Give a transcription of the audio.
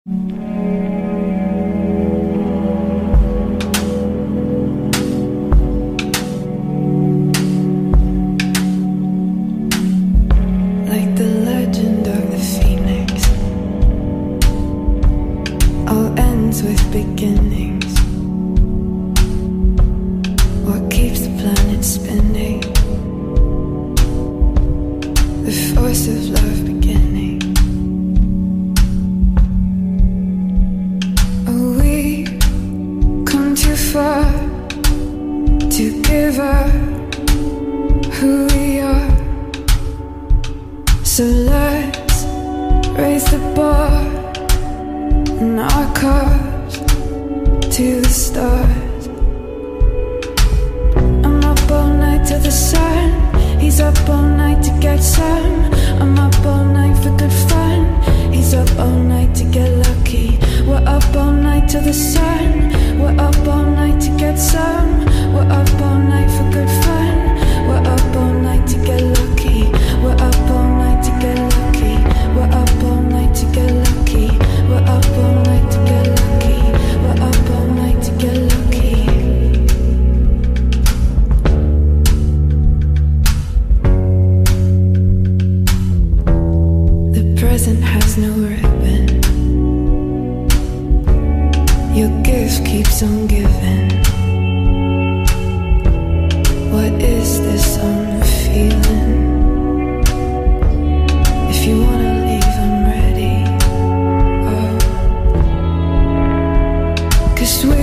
Like the legend of the phoenix, all ends with beginnings. What keeps the planet spinning? The force of love beginning. Oh, we come too far to give up who we are. So let's raise the bar and our cars to the stars. I'm up all night to the sun. He's up all night to get some. I'm up all night for good fun. He's up all night to get lucky. We're up all night to the sun. We're up all night to get some. We're up all night for good fun. We're up all night to get lucky. We're up all night to get lucky. We're up all night to get lucky. We're up all night to get lucky. We're up all night to get lucky. The present has no ribbon. Your gift keeps on giving. What is this I'm feeling? If you wanna leave, I'm ready. Oh, 'cause we